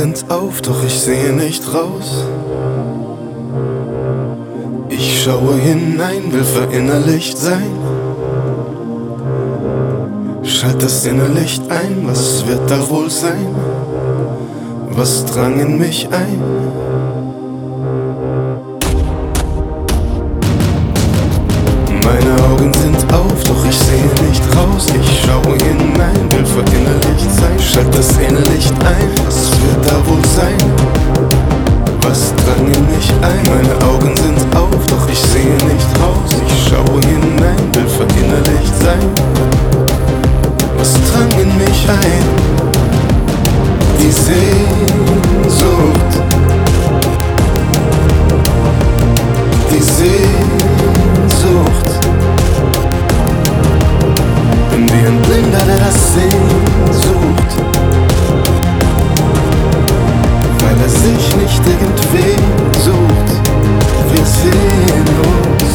sind auf, doch ich sehe nicht raus. Ich schaue hinein, will verinnerlicht sein. Schalt das Innenlicht ein, was wird da wohl sein? Was drang in mich ein? Meine Augen sind auf, doch ich sehe nicht raus. Ich schaue hinein, will verinnerlicht sein. Schalt das Innenlicht ein, was wird da wohl sein? Was drang in mich ein? Meine Augen sind auf, doch ich sehe nicht raus. Ich schaue hinein, will verinnerlicht sein. Was drang in mich ein? Die Sehnsucht. Die Sehnsucht. Bin wie ein Blinder, der das Sehnsucht, weil er sich nicht irgendwen sucht. Wir sehen uns.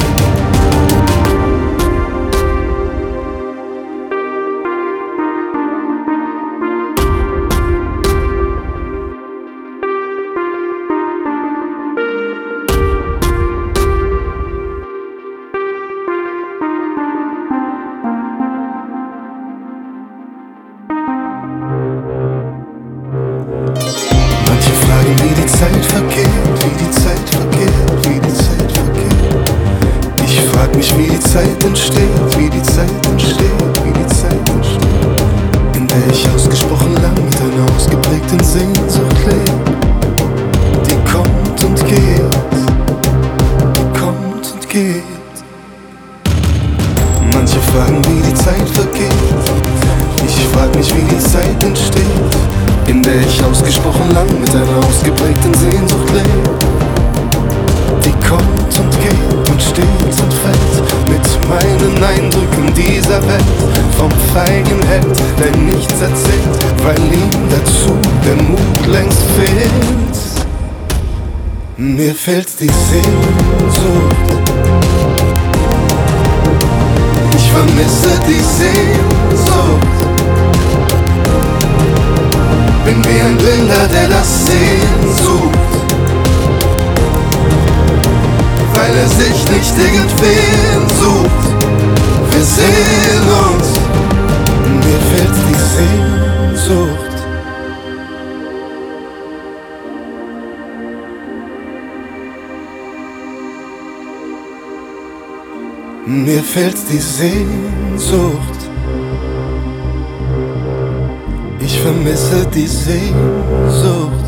Wie die Zeit vergeht, wie die Zeit vergeht, wie die Zeit vergeht. Ich frag mich, wie die Zeit entsteht, wie die Zeit entsteht, wie die Zeit entsteht. In der ich ausgesprochen lang mit einer ausgeprägten Sehnsucht lebe. Die kommt und geht, die kommt und geht. Manche fragen, wie die Zeit vergeht. Ich frag mich, wie die Zeit entsteht, in der ich ausgesprochen lang mit einer ausgeprägten Sehnsucht lebe. Die kommt und geht und steht und fällt mit meinen Eindrücken dieser Welt. Vom feigen Held, der nichts erzählt, weil ihm dazu der Mut längst fehlt. Mir fehlt die Sehnsucht. Ich vermisse die Sehnsucht. Bin wie ein Blinder, der das Sehen sucht, weil er sich nicht irgendwen sucht. Wir sehen uns. Mir fehlt die Sehnsucht. Mir fehlt die Sehnsucht. Ich vermisse die Sehnsucht.